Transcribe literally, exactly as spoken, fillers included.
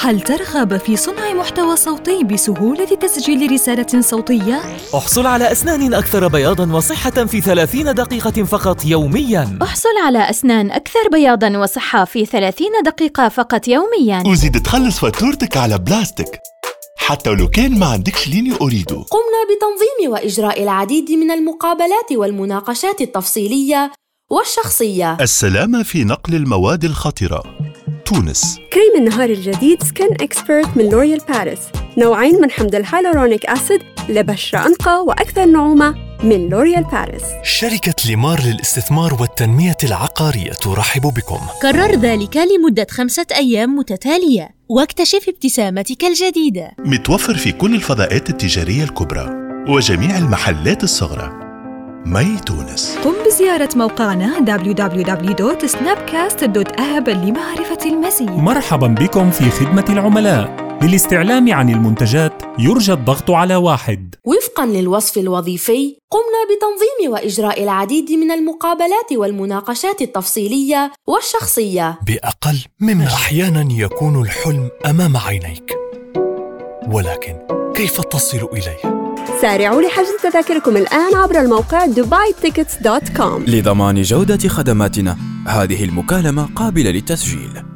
هل ترغب في صنع محتوى صوتي بسهولة تسجيل رسالة صوتية؟ احصل على أسنان أكثر بياضاً وصحة في ثلاثين دقيقة فقط يومياً. احصل على أسنان أكثر بياضاً وصحة في ثلاثين دقيقة فقط يومياً. وزيد تخلص فاتورتك على بلاستيك حتى ولو كان ما عندكش لينيو أريدو. قمنا بتنظيم وإجراء العديد من المقابلات والمناقشات التفصيلية والشخصية. السلامة في نقل المواد الخطرة. تونس. كريم النهار الجديد سكين إكسبرت من لوريال باريس، نوعين من حمض الهالورونيك أسيد لبشرة أنقى وأكثر نعومة من لوريال باريس. شركة ليمار للاستثمار والتنمية العقارية ترحب بكم. كرر ذلك لمدة خمسة أيام متتالية واكتشف ابتسامتك الجديدة. متوفر في كل الفضاءات التجارية الكبرى وجميع المحلات الصغرى. مي تونس. قم بزيارة موقعنا دبليو دبليو دبليو دوت سنابكاست دوت آب لمعرفة المزيد. مرحبا بكم في خدمة العملاء. للاستعلام عن المنتجات يرجى الضغط على واحد. وفقاً للوصف الوظيفي، قمنا بتنظيم وإجراء العديد من المقابلات والمناقشات التفصيلية والشخصية بأقل مما أحياناً يكون الحلم أمام عينيك، ولكن كيف تصل إليه؟ سارعوا لحجز تذاكركم الآن عبر الموقع دبي تيكتس دوت كوم. لضمان جودة خدماتنا، هذه المكالمة قابلة للتسجيل.